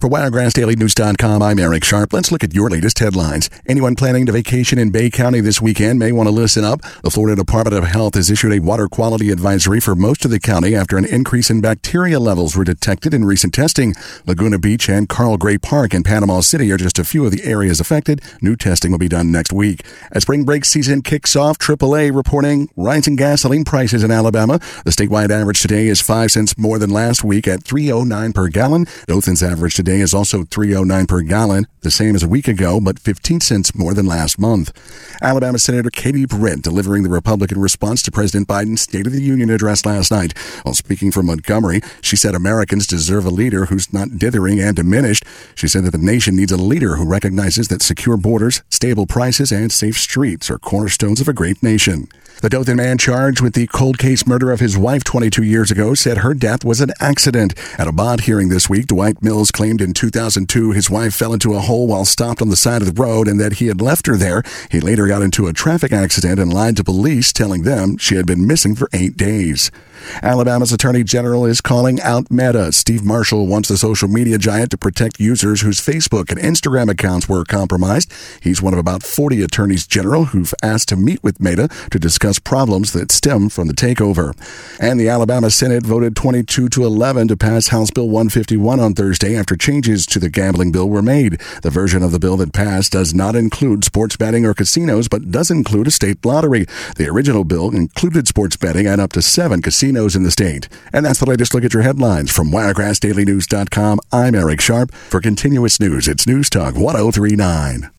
For WiregrassDailyNews.com, I'm Eric Sharp. Let's look at your latest headlines. Anyone planning to vacation in Bay County this weekend may want to listen up. The Florida Department of Health has issued a water quality advisory for most of the county after an increase in bacteria levels were detected in recent testing. Laguna Beach and Carl Gray Park in Panama City are just a few of the areas affected. New testing will be done next week. As spring break season kicks off, AAA reporting rising gasoline prices in Alabama. The statewide average today is 5 cents more than last week at $3.09 per gallon. Dothan's average today is also $3.09 per gallon, the same as a week ago, but 15 cents more than last month. Alabama Senator Katie Britt delivering the Republican response to President Biden's State of the Union address last night. While speaking from Montgomery, she said Americans deserve a leader who's not dithering and diminished. She said that the nation needs a leader who recognizes that secure borders, stable prices, and safe streets are cornerstones of a great nation. The Dothan man charged with the cold case murder of his wife 22 years ago said her death was an accident. At a bond hearing this week, Dwight Mills claimed in 2002 his wife fell into a hole while stopped on the side of the road and that he had left her there. He later got into a traffic accident and lied to police, telling them she had been missing for 8 days. Alabama's Attorney General is calling out Meta. Steve Marshall wants the social media giant to protect users whose Facebook and Instagram accounts were compromised. He's one of about 40 attorneys general who've asked to meet with Meta to discuss problems that stem from the takeover. And the Alabama Senate voted 22-11 to pass House Bill 151 on Thursday after changes to the gambling bill were made. The version of the bill that passed does not include sports betting or casinos, but does include a state lottery. The original bill included sports betting at up to 7 casinos in the state. And that's the latest look at your headlines. From WiregrassDailyNews.com, I'm Eric Sharp. For continuous news, it's News Talk 1039.